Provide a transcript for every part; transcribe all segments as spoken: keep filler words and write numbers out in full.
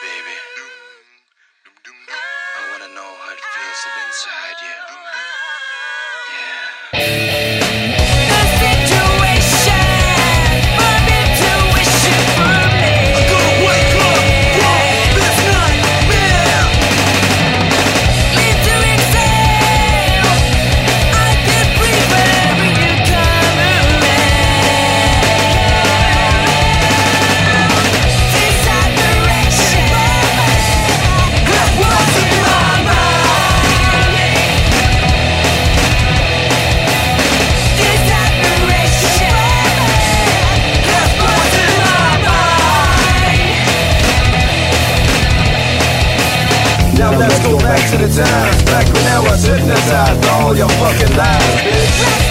baby. I wanna know how it feels up inside you. Yeah. Now let's go back to the times, back when I was hypnotized all your fucking lies, bitch.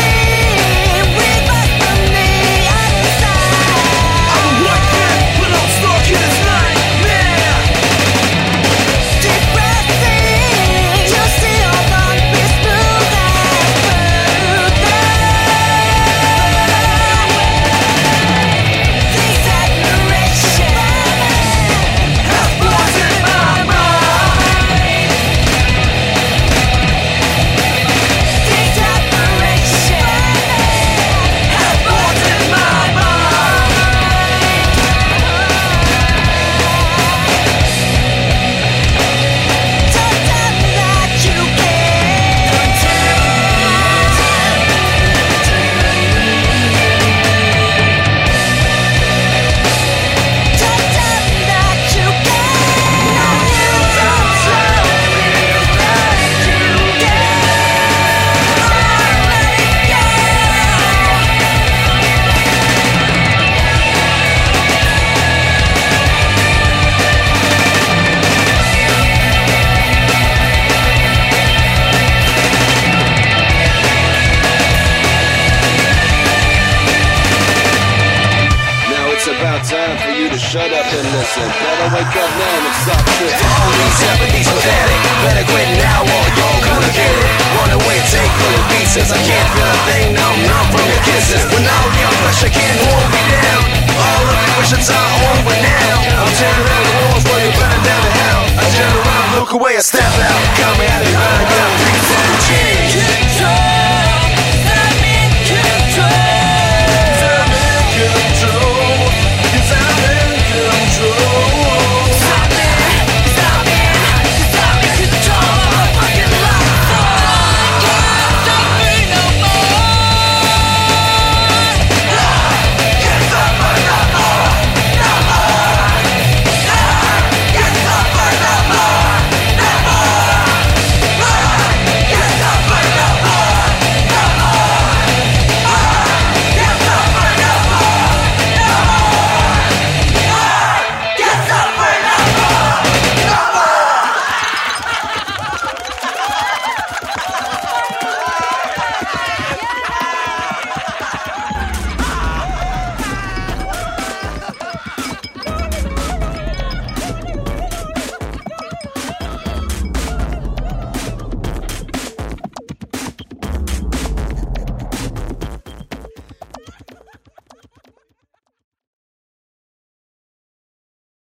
Time for you to shut up and listen. Better wake up now and stop shit. All these seventies pathetic. Better quit now or you're gonna get it. Wanna wait, take for the pieces. I can't feel a thing now, numb from your kisses. When all your pressure can't hold me down. All of your wishes are over now. I'm tearing down the walls while you're burning down the hell. I turn around, look away, I step out. Got me out of line, got three, four, change.